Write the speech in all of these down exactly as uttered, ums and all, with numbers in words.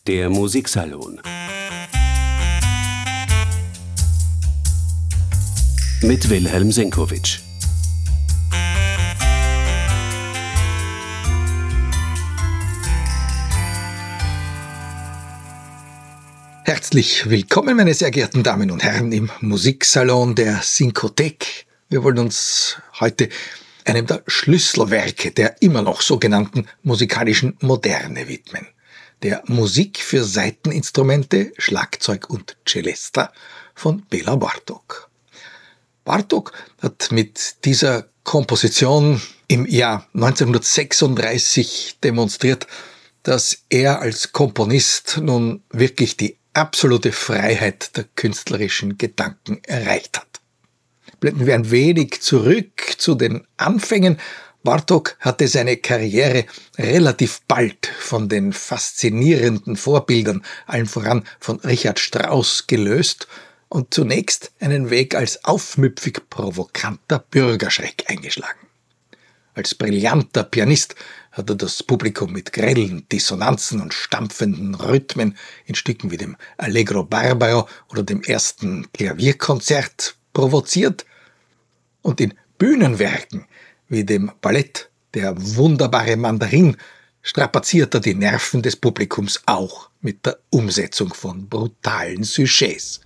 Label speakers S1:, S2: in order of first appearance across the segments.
S1: Der Musiksalon mit Wilhelm Senkowitsch.
S2: Herzlich willkommen, meine sehr geehrten Damen und Herren, im Musiksalon der Sinkothek. Wir wollen uns heute einem der Schlüsselwerke der immer noch sogenannten musikalischen Moderne widmen. Der Musik für Saiteninstrumente, Schlagzeug und Celesta von Bela Bartók. Bartók hat mit dieser Komposition im Jahr neunzehnhundertsechsunddreißig demonstriert, dass er als Komponist nun wirklich die absolute Freiheit der künstlerischen Gedanken erreicht hat. Blenden wir ein wenig zurück zu den Anfängen. Bartók hatte seine Karriere relativ bald von den faszinierenden Vorbildern, allen voran von Richard Strauss, gelöst und zunächst einen Weg als aufmüpfig provokanter Bürgerschreck eingeschlagen. Als brillanter Pianist hat er das Publikum mit grellen Dissonanzen und stampfenden Rhythmen in Stücken wie dem Allegro Barbaro oder dem ersten Klavierkonzert provoziert und in Bühnenwerken wie dem Ballett Der wunderbare Mandarin strapaziert er die Nerven des Publikums auch mit der Umsetzung von brutalen Sujets.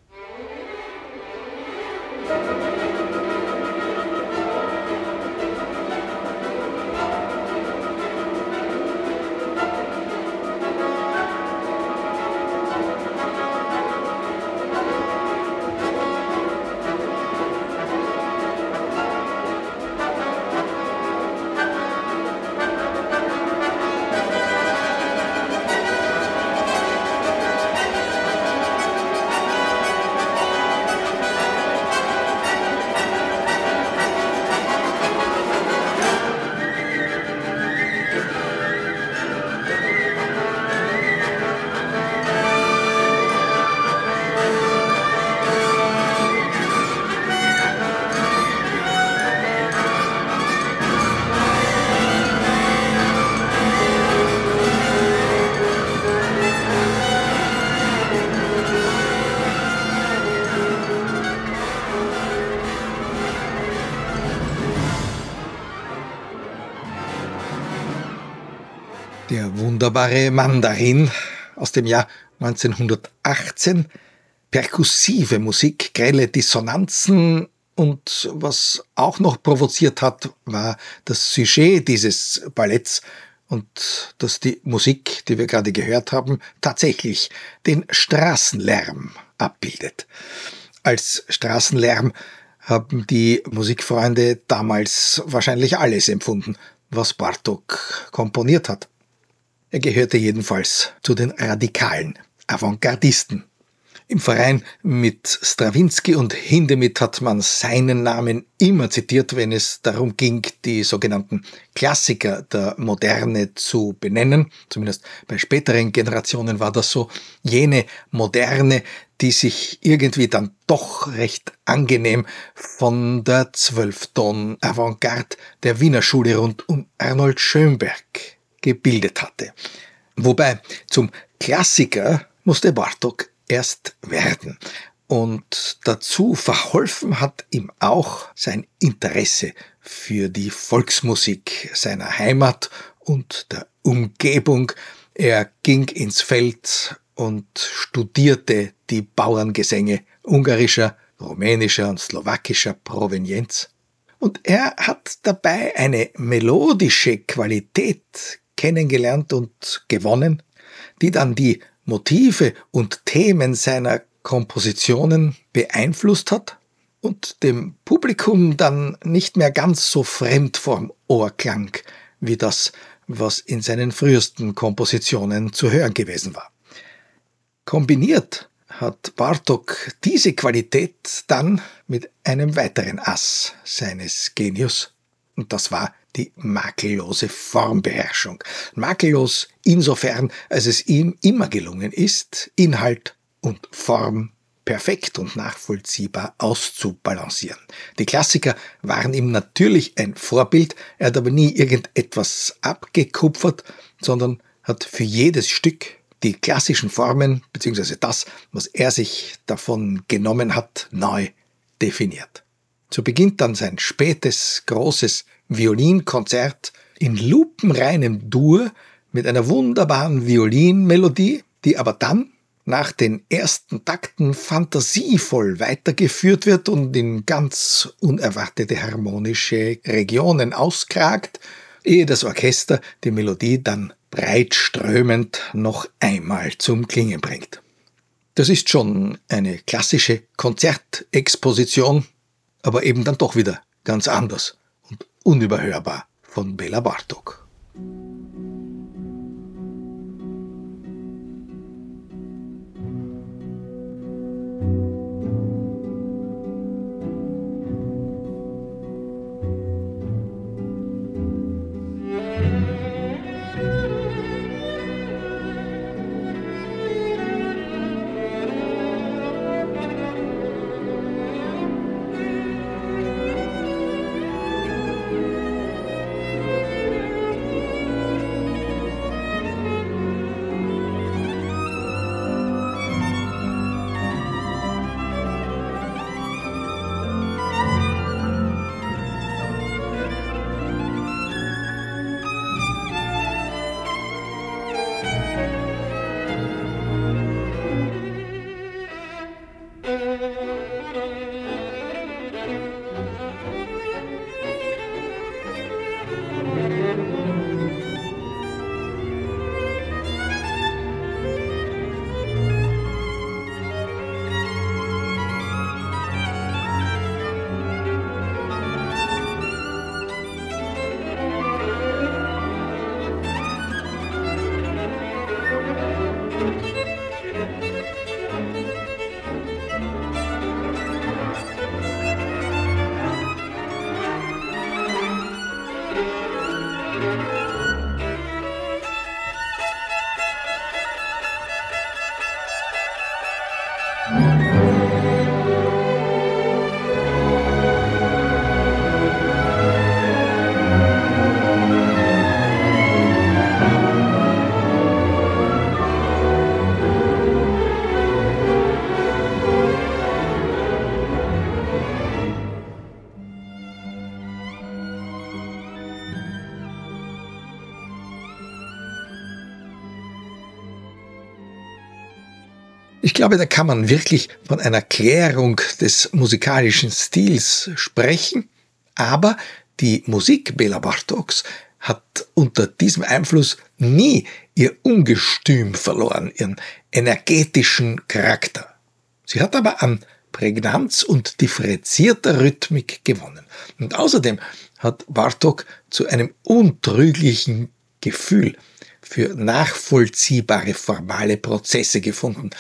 S2: Der wunderbare Mandarin aus dem Jahr neunzehnhundertachtzehn. Perkussive Musik, grelle Dissonanzen und was auch noch provoziert hat, war das Sujet dieses Balletts und dass die Musik, die wir gerade gehört haben, tatsächlich den Straßenlärm abbildet. Als Straßenlärm haben die Musikfreunde damals wahrscheinlich alles empfunden, was Bartók komponiert hat. Er gehörte jedenfalls zu den radikalen Avantgardisten. Im Verein mit Strawinsky und Hindemith hat man seinen Namen immer zitiert, wenn es darum ging, die sogenannten Klassiker der Moderne zu benennen. Zumindest bei späteren Generationen war das so. Jene Moderne, die sich irgendwie dann doch recht angenehm von der Zwölfton-Avantgarde der Wiener Schule rund um Arnold Schönberg gebildet hatte. Wobei zum Klassiker musste Bartók erst werden. Und dazu verholfen hat ihm auch sein Interesse für die Volksmusik seiner Heimat und der Umgebung. Er ging ins Feld und studierte die Bauerngesänge ungarischer, rumänischer und slowakischer Provenienz. Und er hat dabei eine melodische Qualität kennengelernt und gewonnen, die dann die Motive und Themen seiner Kompositionen beeinflusst hat und dem Publikum dann nicht mehr ganz so fremd vorm Ohr klang, wie das, was in seinen frühesten Kompositionen zu hören gewesen war. Kombiniert hat Bartók diese Qualität dann mit einem weiteren Ass seines Genius, und das war die makellose Formbeherrschung. Makellos insofern, als es ihm immer gelungen ist, Inhalt und Form perfekt und nachvollziehbar auszubalancieren. Die Klassiker waren ihm natürlich ein Vorbild, er hat aber nie irgendetwas abgekupfert, sondern hat für jedes Stück die klassischen Formen bzw. das, was er sich davon genommen hat, neu definiert. So beginnt dann sein spätes, großes Violinkonzert in lupenreinem Dur mit einer wunderbaren Violinmelodie, die aber dann nach den ersten Takten fantasievoll weitergeführt wird und in ganz unerwartete harmonische Regionen auskragt, ehe das Orchester die Melodie dann breitströmend noch einmal zum Klingen bringt. Das ist schon eine klassische Konzertexposition, aber eben dann doch wieder ganz anders und unüberhörbar von Bela Bartók. Ich glaube, da kann man wirklich von einer Klärung des musikalischen Stils sprechen, aber die Musik Bela Bartóks hat unter diesem Einfluss nie ihr Ungestüm verloren, ihren energetischen Charakter. Sie hat aber an Prägnanz und differenzierter Rhythmik gewonnen. Und außerdem hat Bartók zu einem untrüglichen Gefühl für nachvollziehbare formale Prozesse gefunden.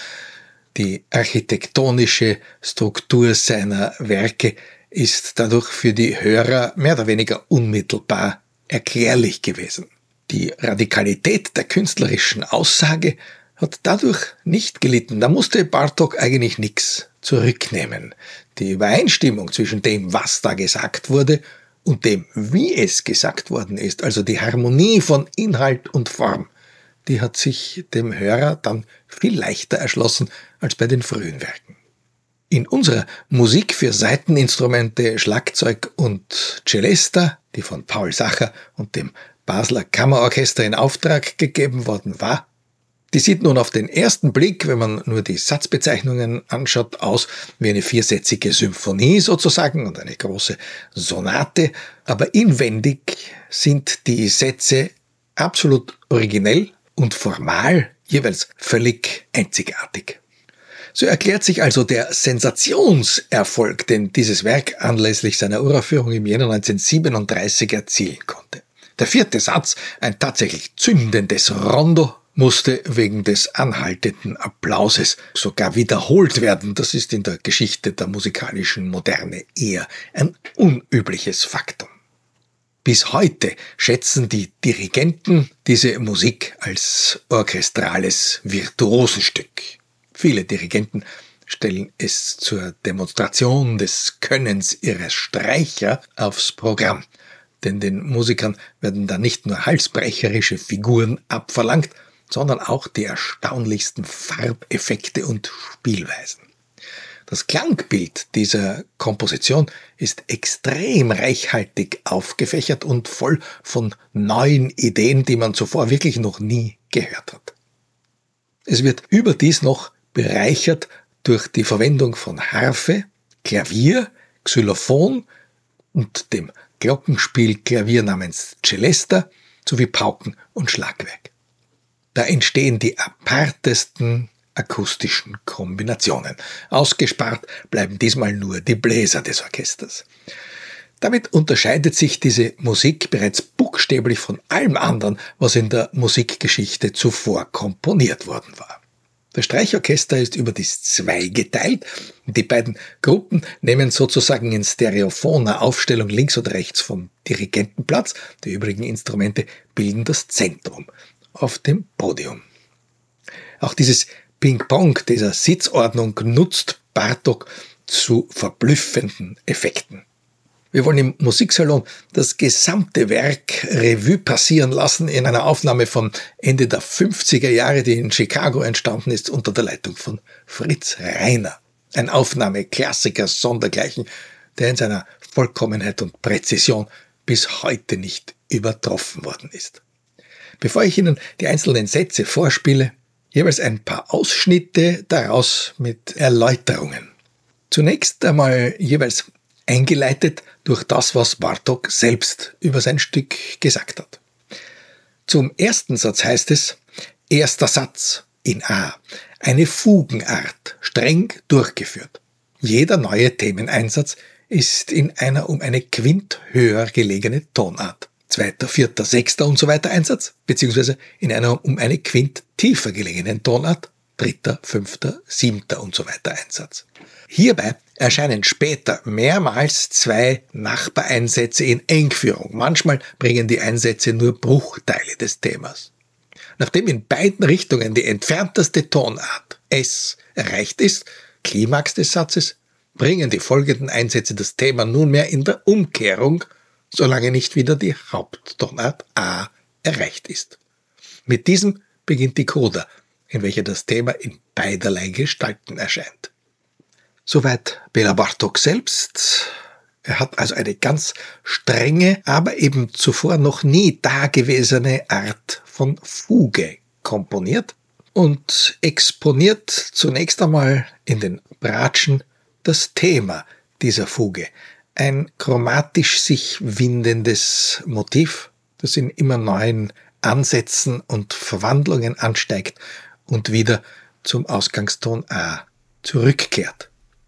S2: Die architektonische Struktur seiner Werke ist dadurch für die Hörer mehr oder weniger unmittelbar erklärlich gewesen. Die Radikalität der künstlerischen Aussage hat dadurch nicht gelitten. Da musste Bartók eigentlich nichts zurücknehmen. Die Übereinstimmung zwischen dem, was da gesagt wurde, und dem, wie es gesagt worden ist, also die Harmonie von Inhalt und Form, die hat sich dem Hörer dann viel leichter erschlossen als bei den frühen Werken. In unserer Musik für Saiteninstrumente, Schlagzeug und Celesta, die von Paul Sacher und dem Basler Kammerorchester in Auftrag gegeben worden war, die sieht nun auf den ersten Blick, wenn man nur die Satzbezeichnungen anschaut, aus wie eine viersätzige Symphonie sozusagen und eine große Sonate, aber inwendig sind die Sätze absolut originell und formal jeweils völlig einzigartig. So erklärt sich also der Sensationserfolg, den dieses Werk anlässlich seiner Uraufführung im Jänner neunzehnhundertsiebenunddreißig erzielen konnte. Der vierte Satz, ein tatsächlich zündendes Rondo, musste wegen des anhaltenden Applauses sogar wiederholt werden. Das ist in der Geschichte der musikalischen Moderne eher ein unübliches Faktum. Bis heute schätzen die Dirigenten diese Musik als orchestrales Virtuosenstück. Viele Dirigenten stellen es zur Demonstration des Könnens ihrer Streicher aufs Programm. Denn den Musikern werden da nicht nur halsbrecherische Figuren abverlangt, sondern auch die erstaunlichsten Farbeffekte und Spielweisen. Das Klangbild dieser Komposition ist extrem reichhaltig aufgefächert und voll von neuen Ideen, die man zuvor wirklich noch nie gehört hat. Es wird überdies noch bereichert durch die Verwendung von Harfe, Klavier, Xylophon und dem Glockenspielklavier namens Celesta sowie Pauken und Schlagwerk. Da entstehen die apartesten akustischen Kombinationen. Ausgespart bleiben diesmal nur die Bläser des Orchesters. Damit unterscheidet sich diese Musik bereits buchstäblich von allem anderen, was in der Musikgeschichte zuvor komponiert worden war. Das Streichorchester ist überdies zweigeteilt. Die beiden Gruppen nehmen sozusagen in stereophoner Aufstellung links oder rechts vom Dirigenten Platz. Die übrigen Instrumente bilden das Zentrum auf dem Podium. Auch dieses Ping-Pong dieser Sitzordnung nutzt Bartók zu verblüffenden Effekten. Wir wollen im Musiksalon das gesamte Werk Revue passieren lassen in einer Aufnahme von Ende der fünfziger Jahre, die in Chicago entstanden ist unter der Leitung von Fritz Reiner. Ein Aufnahmeklassiker sondergleichen, der in seiner Vollkommenheit und Präzision bis heute nicht übertroffen worden ist. Bevor ich Ihnen die einzelnen Sätze vorspiele, jeweils ein paar Ausschnitte daraus mit Erläuterungen. Zunächst einmal jeweils eingeleitet durch das, was Bartók selbst über sein Stück gesagt hat. Zum ersten Satz heißt es, erster Satz in A, eine Fugenart, streng durchgeführt. Jeder neue Themeneinsatz ist in einer um eine Quint höher gelegene Tonart. Zweiter, vierter, sechster und so weiter Einsatz, beziehungsweise in einer um eine Quint tiefer gelegenen Tonart, dritter, fünfter, siebter und so weiter Einsatz. Hierbei erscheinen später mehrmals zwei Nachbareinsätze in Engführung. Manchmal bringen die Einsätze nur Bruchteile des Themas. Nachdem in beiden Richtungen die entfernteste Tonart S erreicht ist, Klimax des Satzes, bringen die folgenden Einsätze das Thema nunmehr in der Umkehrung, solange nicht wieder die Haupttonart A erreicht ist. Mit diesem beginnt die Coda, in welcher das Thema in beiderlei Gestalten erscheint. Soweit Béla Bartók selbst. Er hat also eine ganz strenge, aber eben zuvor noch nie dagewesene Art von Fuge komponiert und exponiert zunächst einmal in den Bratschen das Thema dieser Fuge. Ein chromatisch sich windendes Motiv, das in immer neuen Ansätzen und Verwandlungen ansteigt und wieder zum Ausgangston A zurückkehrt.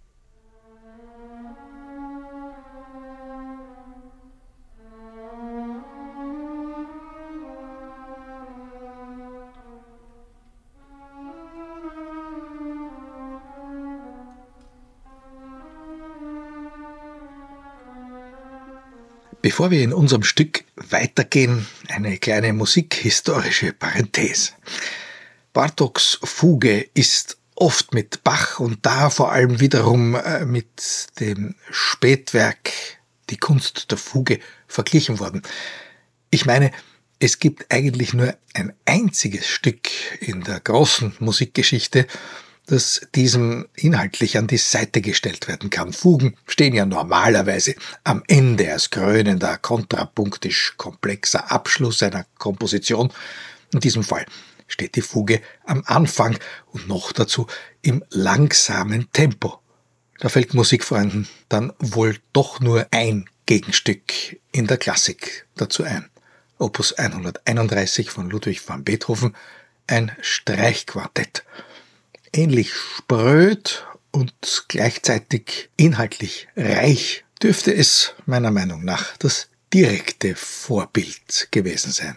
S2: Bevor wir in unserem Stück weitergehen, eine kleine musikhistorische Parenthese. Bartóks Fuge ist oft mit Bach und da vor allem wiederum mit dem Spätwerk Die Kunst der Fuge verglichen worden. Ich meine, es gibt eigentlich nur ein einziges Stück in der großen Musikgeschichte, das diesem inhaltlich an die Seite gestellt werden kann. Fugen stehen ja normalerweise am Ende als krönender, kontrapunktisch komplexer Abschluss einer Komposition. In diesem Fall steht die Fuge am Anfang und noch dazu im langsamen Tempo. Da fällt Musikfreunden dann wohl doch nur ein Gegenstück in der Klassik dazu ein. Opus hunderteinunddreißig von Ludwig van Beethoven, ein Streichquartett. Ähnlich spröd und gleichzeitig inhaltlich reich dürfte es meiner Meinung nach das direkte Vorbild gewesen sein.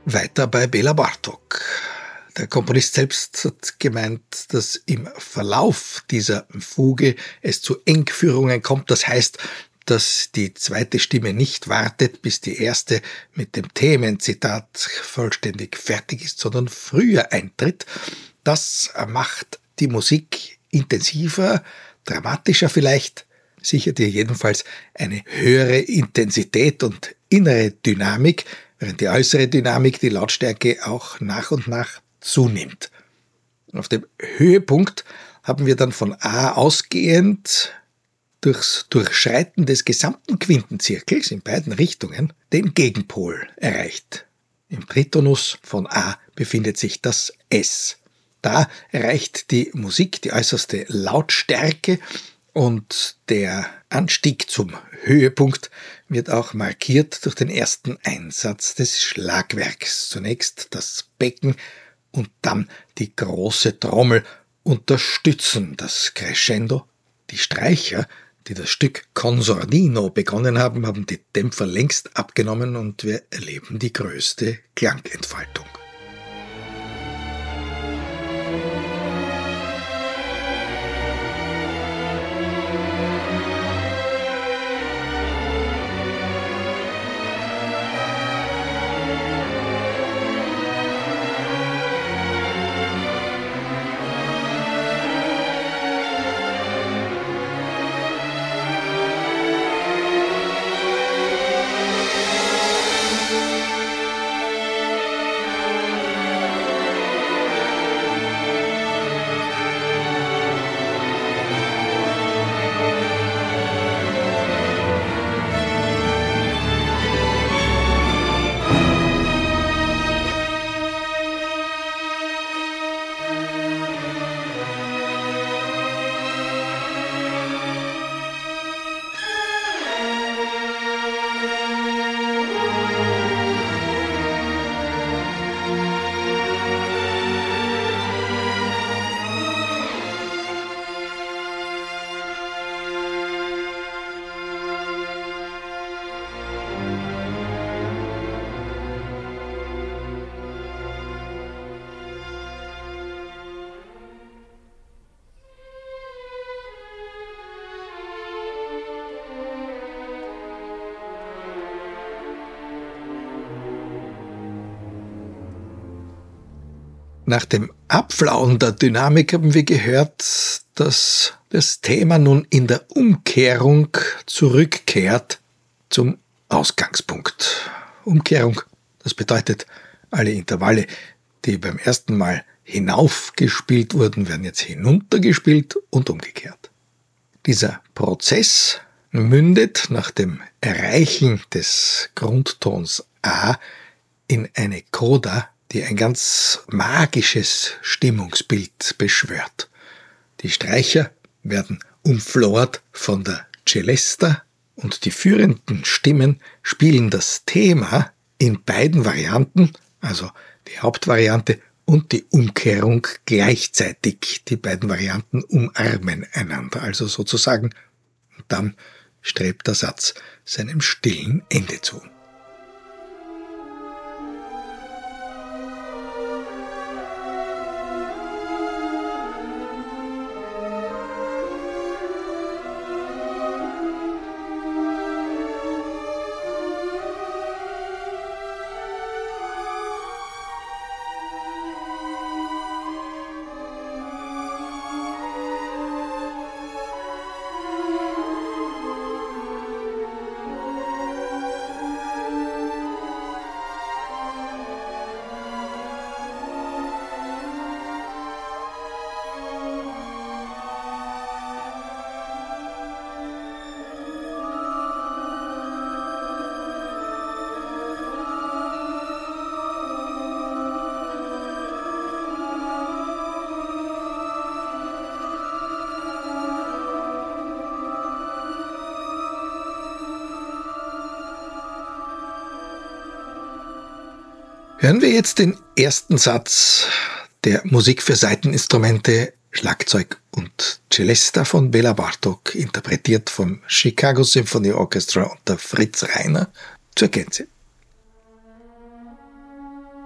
S2: Weiter bei Bela Bartók. Der Komponist selbst hat gemeint, dass im Verlauf dieser Fuge es zu Engführungen kommt. Das heißt, dass die zweite Stimme nicht wartet, bis die erste mit dem Themenzitat vollständig fertig ist, sondern früher eintritt. Das macht die Musik intensiver, dramatischer vielleicht, sichert ihr jedenfalls eine höhere Intensität und innere Dynamik, während die äußere Dynamik, die Lautstärke, auch nach und nach zunimmt. Auf dem Höhepunkt haben wir dann von A ausgehend durchs Durchschreiten des gesamten Quintenzirkels in beiden Richtungen den Gegenpol erreicht. Im Tritonus von A befindet sich das S. Da erreicht die Musik die äußerste Lautstärke und der Anstieg zum Höhepunkt wird auch markiert durch den ersten Einsatz des Schlagwerks. Zunächst das Becken und dann die große Trommel unterstützen das Crescendo. Die Streicher, die das Stück Consordino begonnen haben, haben die Dämpfer längst abgenommen und wir erleben die größte Klangentfaltung. Nach dem Abflauen der Dynamik haben wir gehört, dass das Thema nun in der Umkehrung zurückkehrt zum Ausgangspunkt. Umkehrung, das bedeutet, alle Intervalle, die beim ersten Mal hinaufgespielt wurden, werden jetzt hinuntergespielt und umgekehrt. Dieser Prozess mündet nach dem Erreichen des Grundtons A in eine Coda, die ein ganz magisches Stimmungsbild beschwört. Die Streicher werden umflort von der Celesta und die führenden Stimmen spielen das Thema in beiden Varianten, also die Hauptvariante und die Umkehrung gleichzeitig. Die beiden Varianten umarmen einander, also sozusagen, und dann strebt der Satz seinem stillen Ende zu. Hören wir jetzt den ersten Satz der Musik für Saiteninstrumente, Schlagzeug und Celesta von Bela Bartók, interpretiert vom Chicago Symphony Orchestra unter Fritz Reiner, zur Gänze.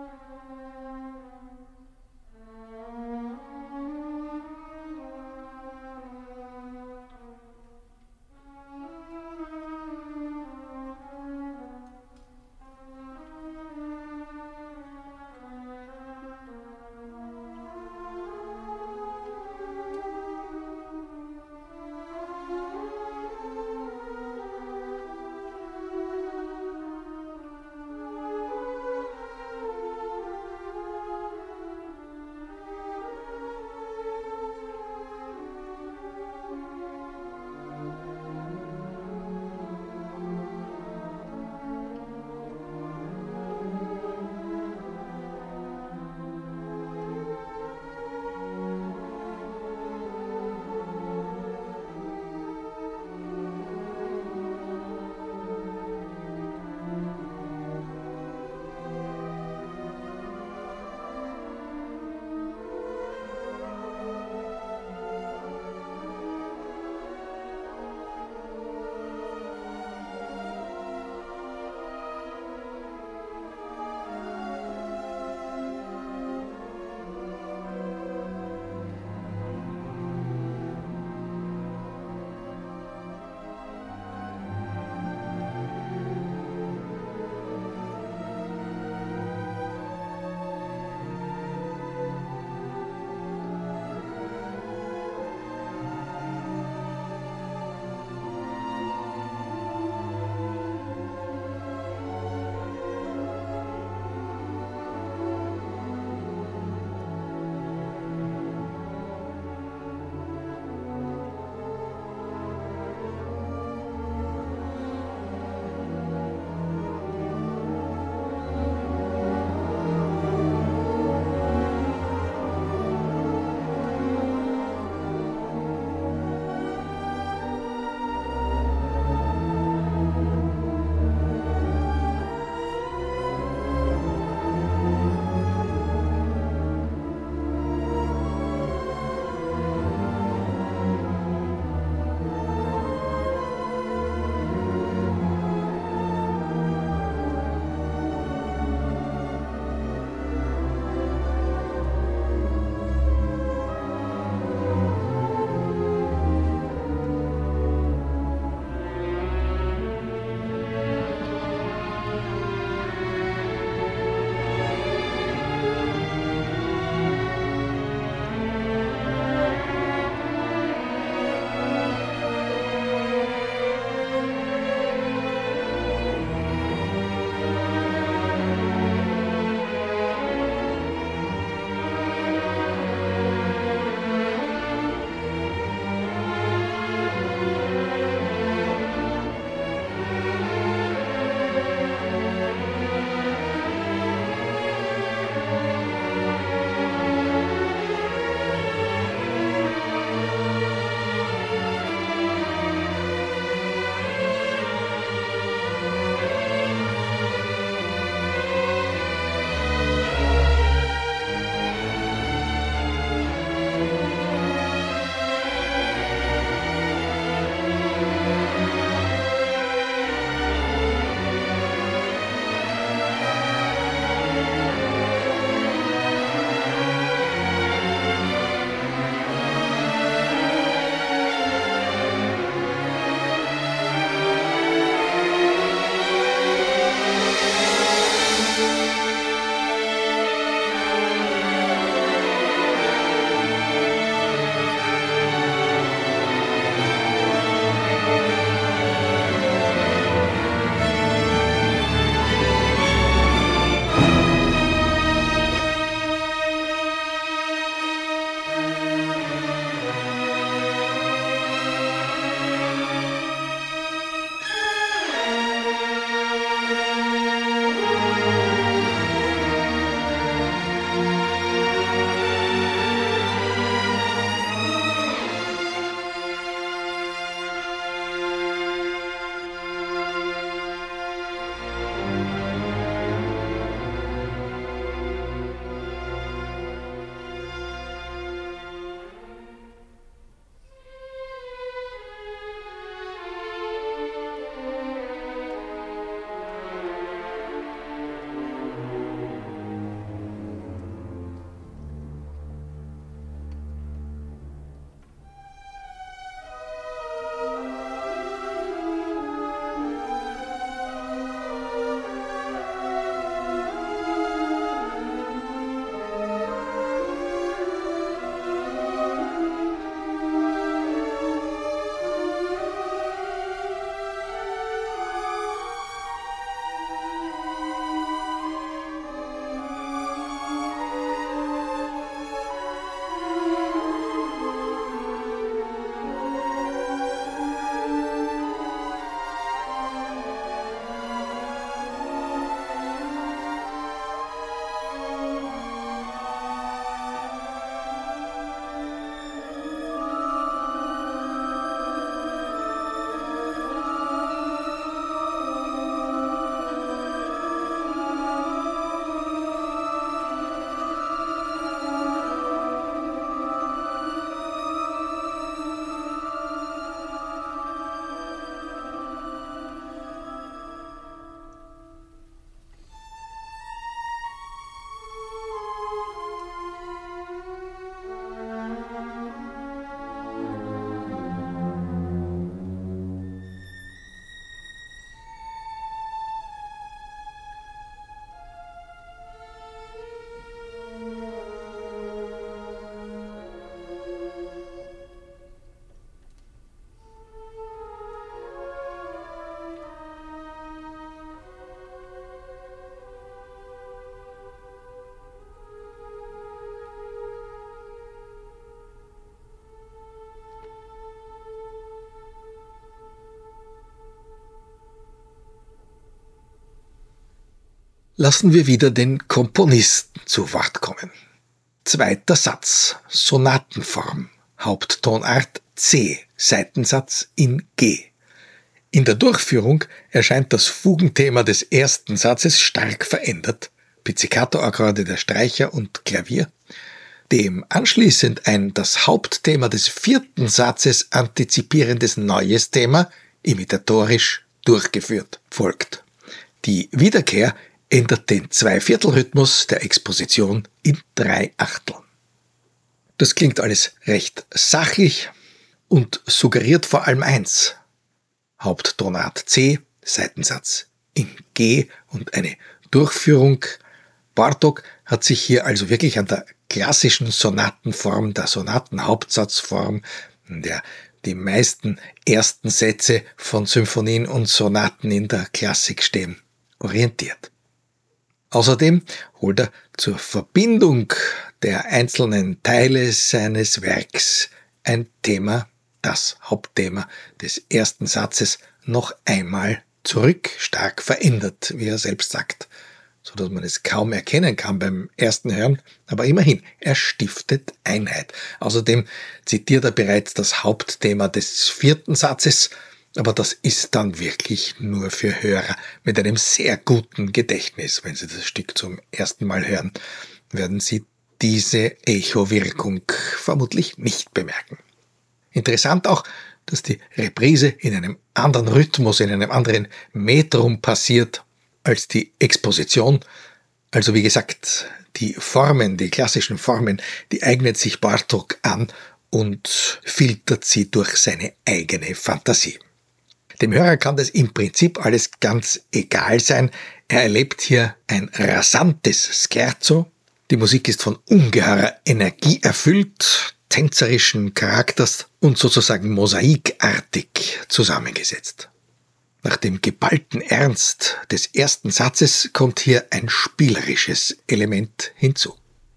S2: Lassen wir wieder den Komponisten zu Wort kommen. Zweiter Satz, Sonatenform, Haupttonart C, Seitensatz in G. In der Durchführung erscheint das Fugenthema des ersten Satzes stark verändert, Pizzicato-Akkorde der Streicher und Klavier, dem anschließend ein das Hauptthema des vierten Satzes antizipierendes neues Thema, imitatorisch durchgeführt, folgt. Die Wiederkehr ändert den Zweiviertelrhythmus der Exposition in drei Achteln. Das klingt alles recht sachlich und suggeriert vor allem eins: Haupttonart C, Seitensatz in G und eine Durchführung. Bartók hat sich hier also wirklich an der klassischen Sonatenform, der Sonatenhauptsatzform, in der die meisten ersten Sätze von Symphonien und Sonaten in der Klassik stehen, orientiert. Außerdem holt er zur Verbindung der einzelnen Teile seines Werks ein Thema, das Hauptthema des ersten Satzes, noch einmal zurück, stark verändert, wie er selbst sagt, so dass man es kaum erkennen kann beim ersten Hören, aber immerhin, er stiftet Einheit. Außerdem zitiert er bereits das Hauptthema des vierten Satzes, aber das ist dann wirklich nur für Hörer mit einem sehr guten Gedächtnis. Wenn Sie das Stück zum ersten Mal hören, werden Sie diese Echowirkung vermutlich nicht bemerken. Interessant auch, dass die Reprise in einem anderen Rhythmus, in einem anderen Metrum passiert als die Exposition. Also wie gesagt, die Formen, die klassischen Formen, die eignet sich Bartók an und filtert sie durch seine eigene Fantasie. Dem Hörer kann das im Prinzip alles ganz egal sein. Er erlebt hier ein rasantes Scherzo. Die Musik ist von ungeheurer Energie erfüllt, tänzerischen Charakters und sozusagen mosaikartig zusammengesetzt. Nach dem geballten Ernst des ersten Satzes kommt hier ein spielerisches Element hinzu.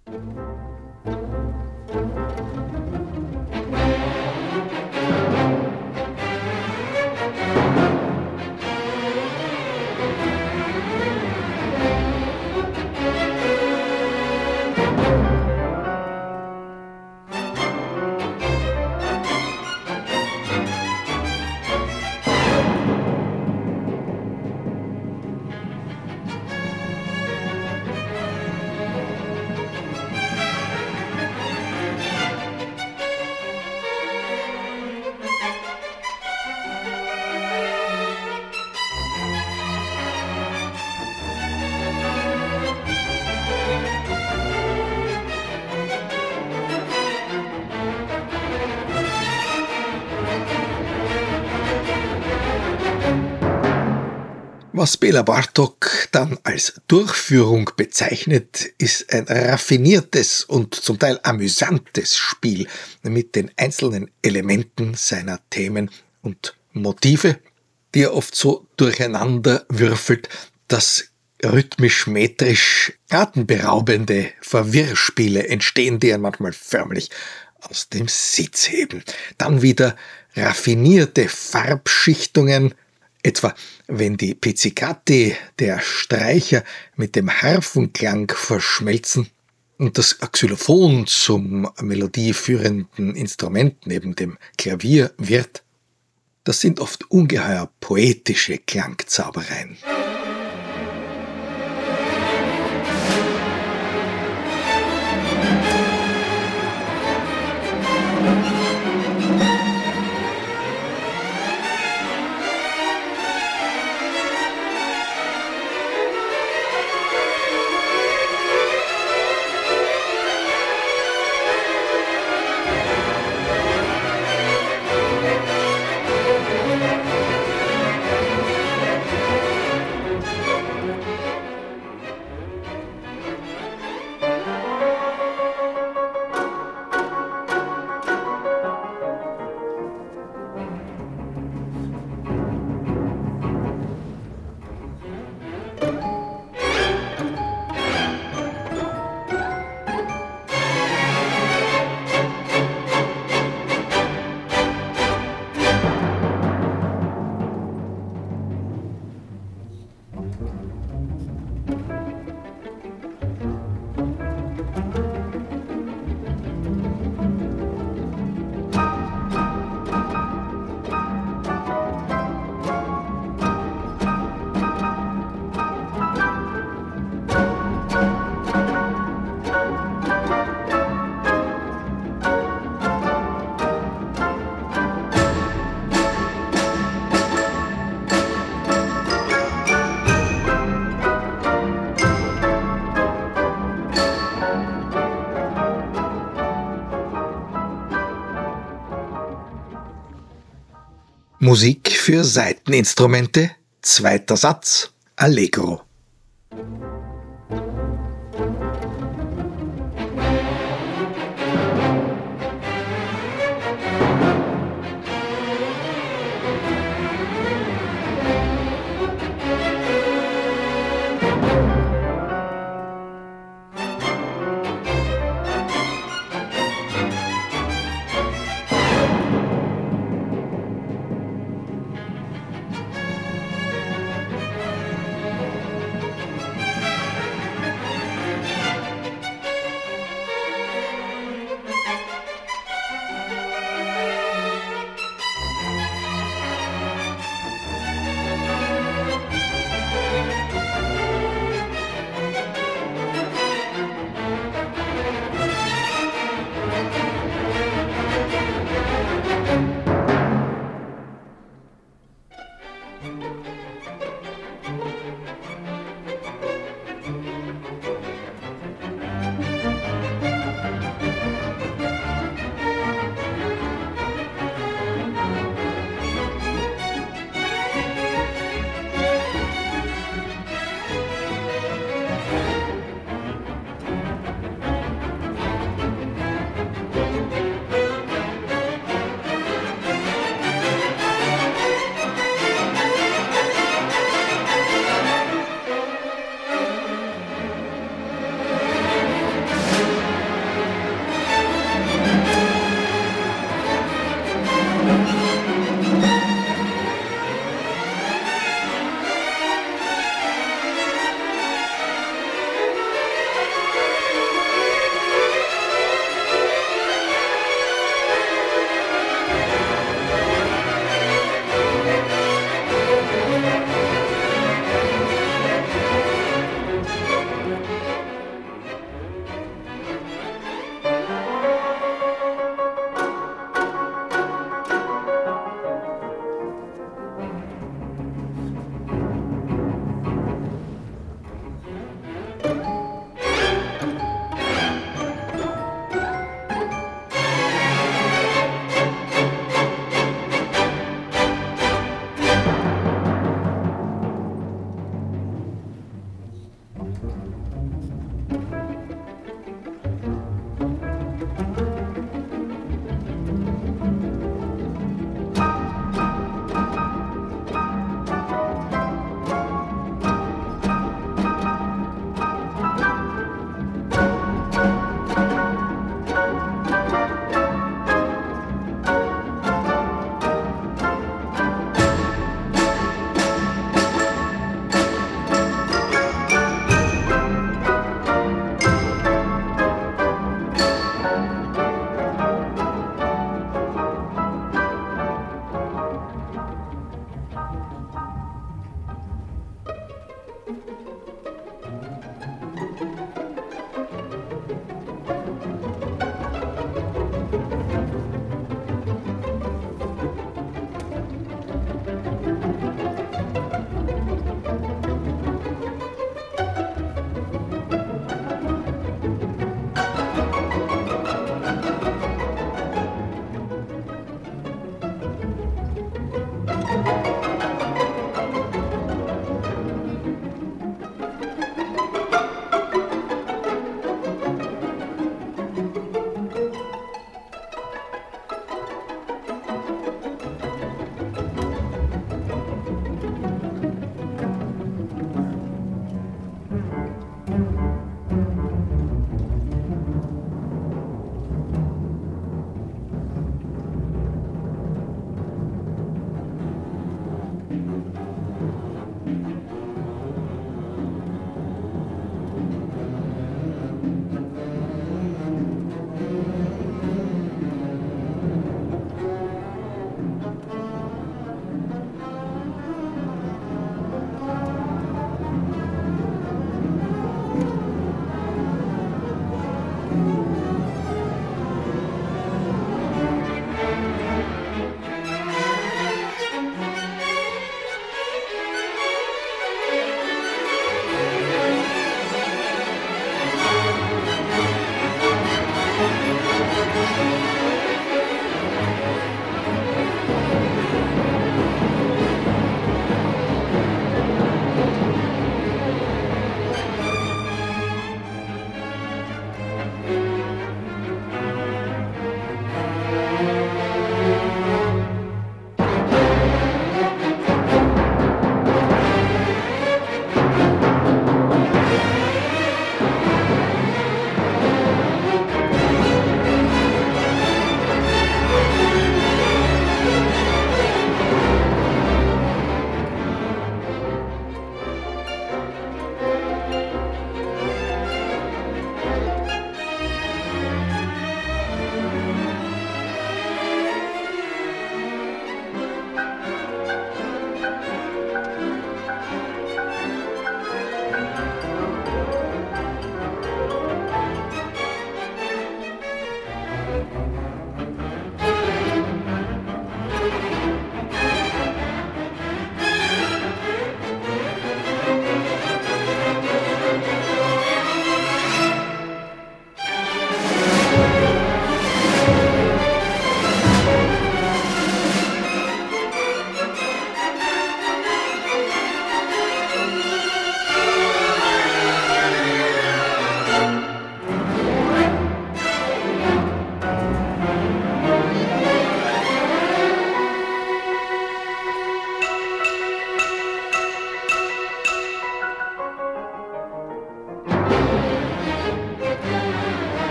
S2: Was Béla Bartók dann als Durchführung bezeichnet, ist ein raffiniertes und zum Teil amüsantes Spiel mit den einzelnen Elementen seiner Themen und Motive, die er oft so durcheinander würfelt, dass rhythmisch-metrisch atemberaubende Verwirrspiele entstehen, die er manchmal förmlich aus dem Sitz heben. Dann wieder raffinierte Farbschichtungen, etwa wenn die Pizzicati der Streicher mit dem Harfenklang verschmelzen und das Xylophon zum melodieführenden Instrument neben dem Klavier wird. Das sind oft ungeheuer poetische Klangzaubereien. Musik für Saiteninstrumente, zweiter Satz, Allegro.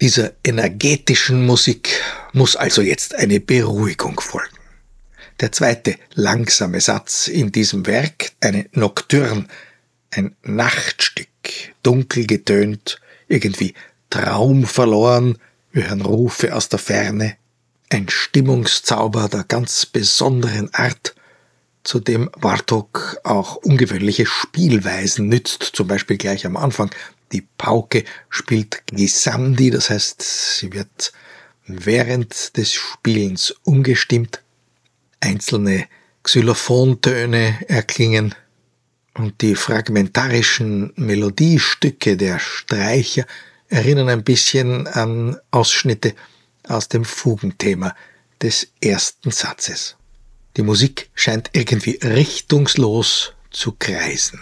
S2: Dieser energetischen Musik muss also jetzt eine Beruhigung folgen. Der zweite langsame Satz in diesem Werk, eine Nocturne, ein Nachtstück, dunkel getönt, irgendwie traumverloren, wir hören Rufe aus der Ferne, ein Stimmungszauber der ganz besonderen Art, zu dem Bartók auch ungewöhnliche Spielweisen nützt, zum Beispiel gleich am Anfang. Die Pauke spielt Glissandi, das heißt, sie wird während des Spielens umgestimmt, einzelne Xylophontöne erklingen und die fragmentarischen Melodiestücke der Streicher erinnern ein bisschen an Ausschnitte aus dem Fugenthema des ersten Satzes. Die Musik scheint irgendwie richtungslos zu kreisen.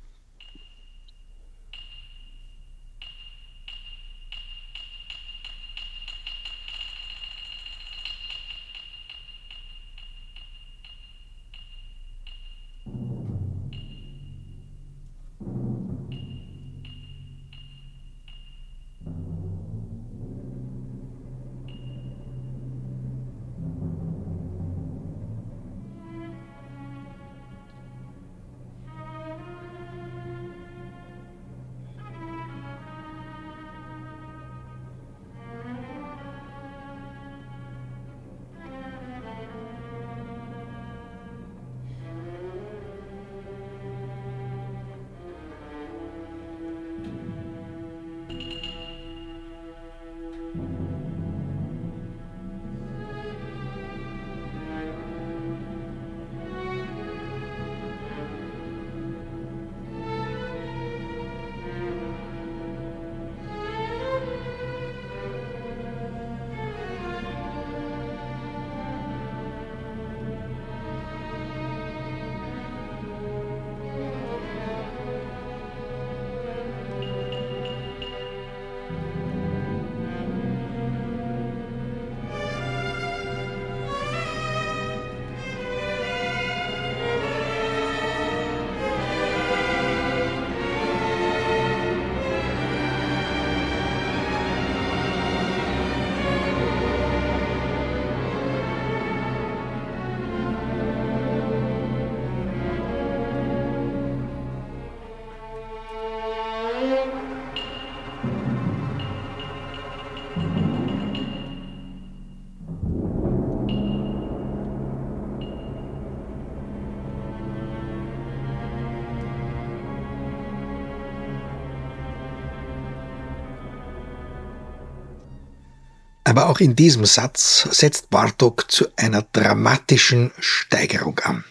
S2: Aber auch in diesem Satz setzt Bartók zu einer dramatischen Steigerung an.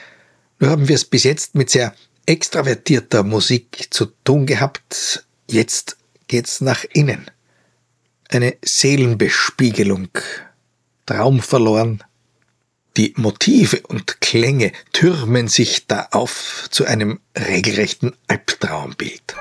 S2: Nur haben wir es bis jetzt mit sehr extravertierter Musik zu tun gehabt, jetzt geht's nach innen. Eine Seelenbespiegelung, traumverloren. Die Motive und Klänge türmen sich da auf zu einem regelrechten Albtraumbild.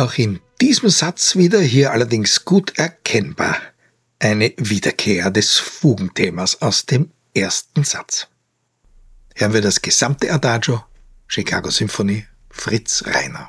S2: auch in diesem Satz wieder, hier allerdings gut erkennbar, eine Wiederkehr des Fugenthemas aus dem ersten Satz. Hören wir das gesamte Adagio, Chicago Symphony, Fritz Reiner.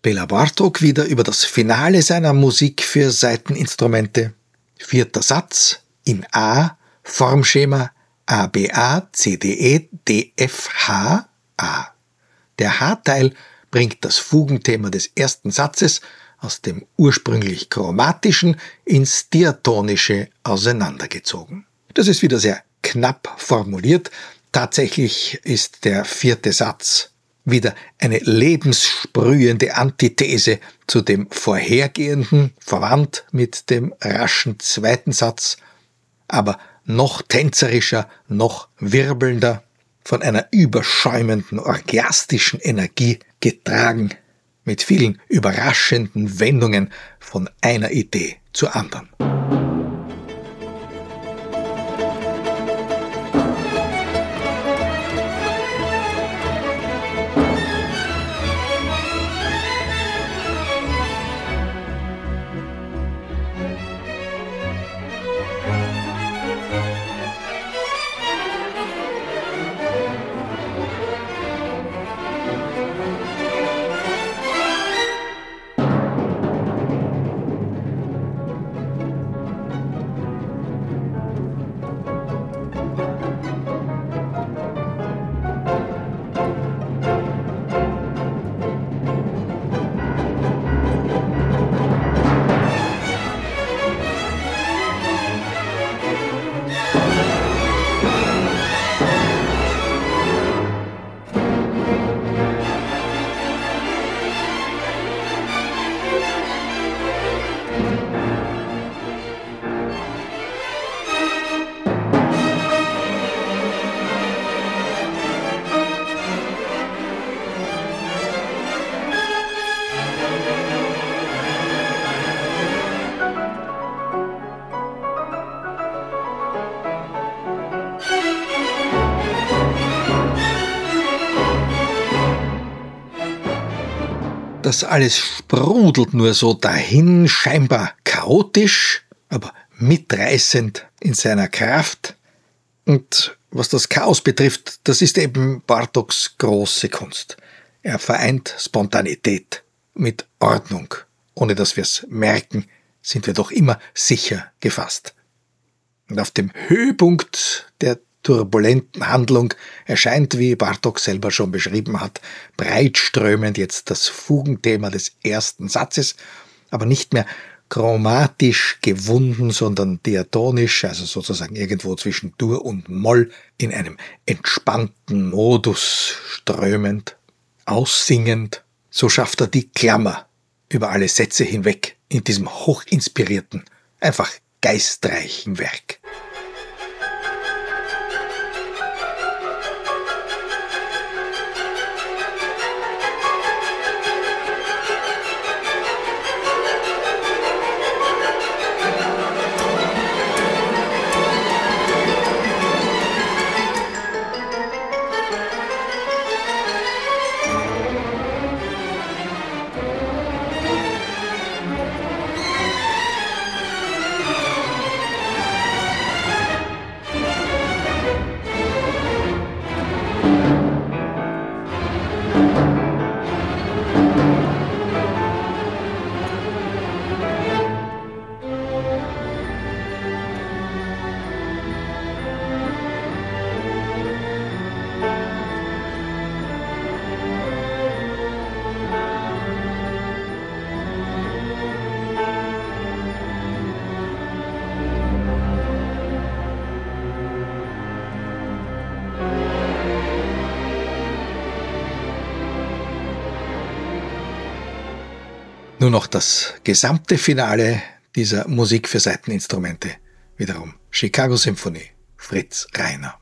S2: Bela Bartók wieder über das Finale seiner Musik für Saiteninstrumente. Vierter Satz in A, Formschema A B A, C D E, D F H, A. Der H-Teil bringt das Fugenthema des ersten Satzes aus dem ursprünglich chromatischen ins diatonische auseinandergezogen. Das ist wieder sehr knapp formuliert. Tatsächlich ist der vierte Satz wieder eine lebenssprühende Antithese zu dem vorhergehenden, verwandt mit dem raschen zweiten Satz, aber noch tänzerischer, noch wirbelnder, von einer überschäumenden, orgiastischen Energie getragen, mit vielen überraschenden Wendungen von einer Idee zur anderen. Das alles sprudelt nur so dahin, scheinbar chaotisch, aber mitreißend in seiner Kraft. Und was das Chaos betrifft, das ist eben Bartóks große Kunst. Er vereint Spontanität mit Ordnung. Ohne dass wir es merken, sind wir doch immer sicher gefasst. Und auf dem Höhepunkt der turbulenten Handlung erscheint, wie Bartók selber schon beschrieben hat, breitströmend jetzt das Fugenthema des ersten Satzes, aber nicht mehr chromatisch gewunden, sondern diatonisch, also sozusagen irgendwo zwischen Dur und Moll, in einem entspannten Modus strömend, aussingend. So schafft er die Klammer über alle Sätze hinweg in diesem hochinspirierten, einfach geistreichen Werk. Nur noch das gesamte Finale dieser Musik für Saiteninstrumente. Wiederum Chicago Symphonie, Fritz Reiner.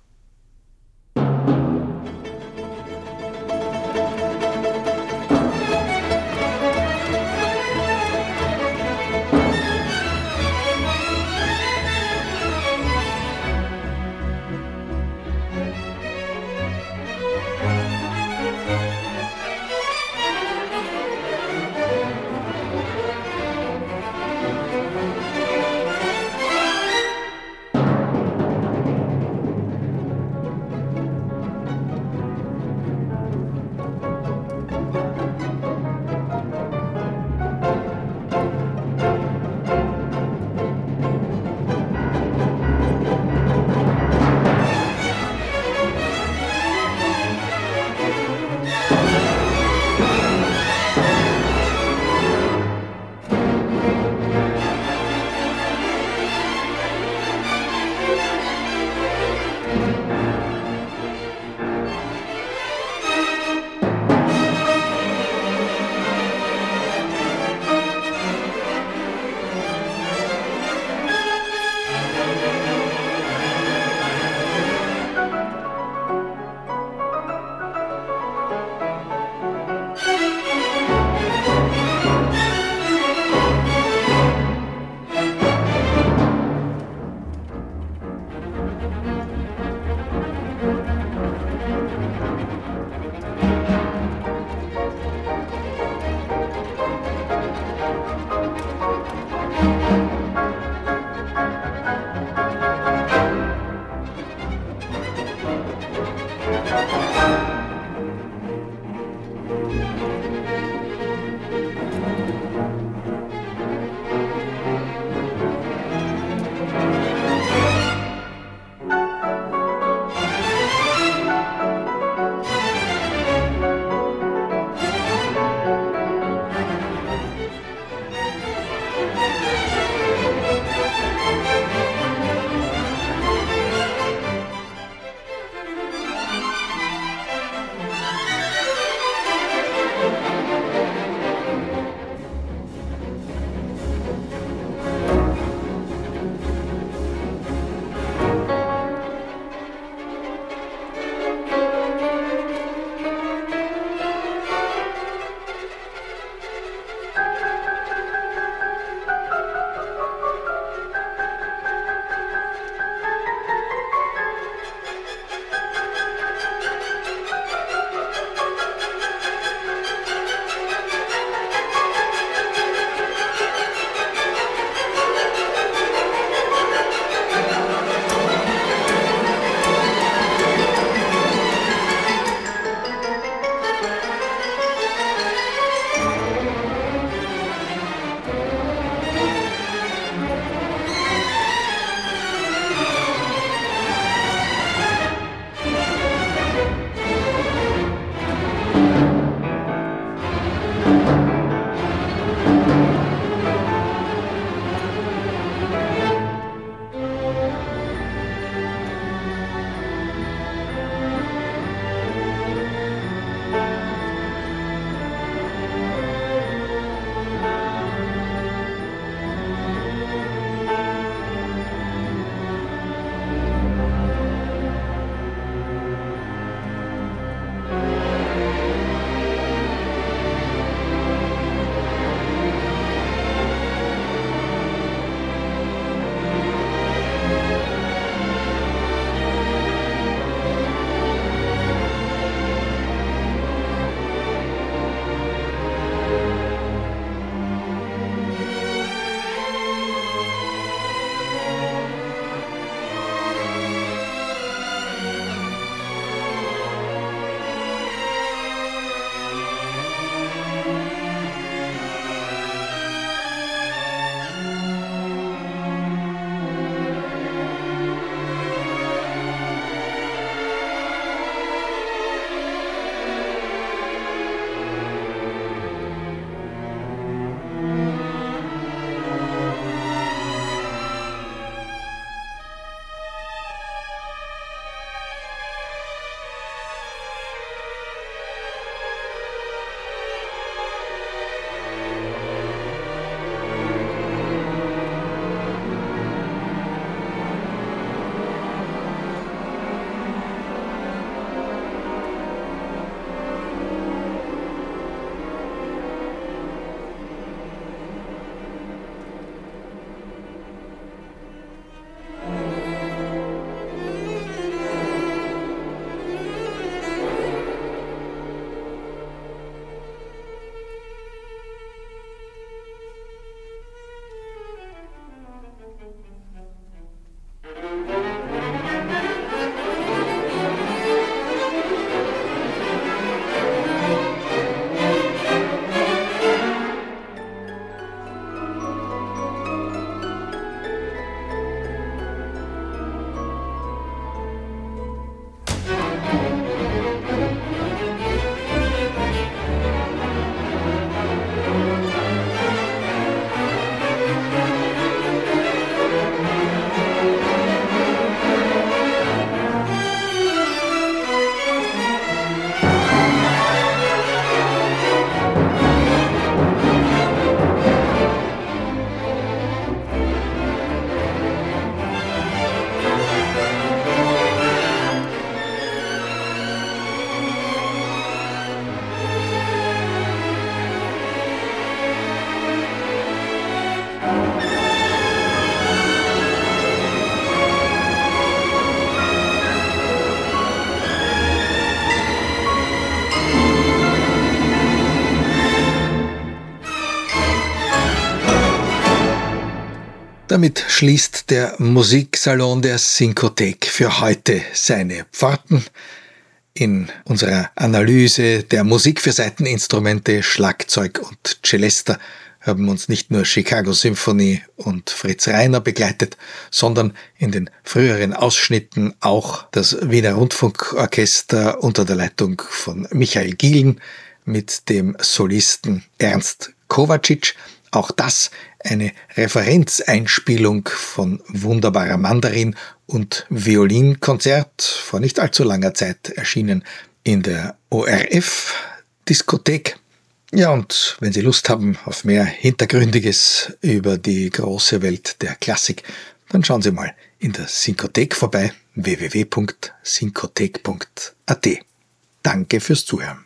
S2: Damit schließt der Musiksalon der Sinkothek für heute seine Pforten. In unserer Analyse der Musik für Saiteninstrumente, Schlagzeug und Celesta haben uns nicht nur Chicago Symphony und Fritz Reiner begleitet, sondern in den früheren Ausschnitten auch das Wiener Rundfunkorchester unter der Leitung von Michael Gielen mit dem Solisten Ernst Kovacic. Auch das eine Referenzeinspielung von Wunderbarer Mandarin und Violinkonzert vor nicht allzu langer Zeit erschienen in der O R F-Diskothek. Ja, und wenn Sie Lust haben auf mehr Hintergründiges über die große Welt der Klassik, dann schauen Sie mal in der Sinkothek vorbei, w w w punkt sinkothek punkt a t. Danke fürs Zuhören.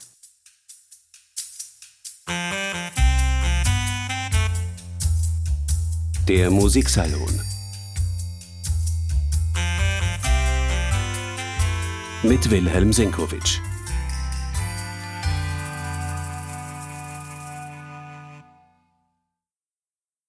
S1: Der Musiksalon mit Wilhelm Senkowitsch.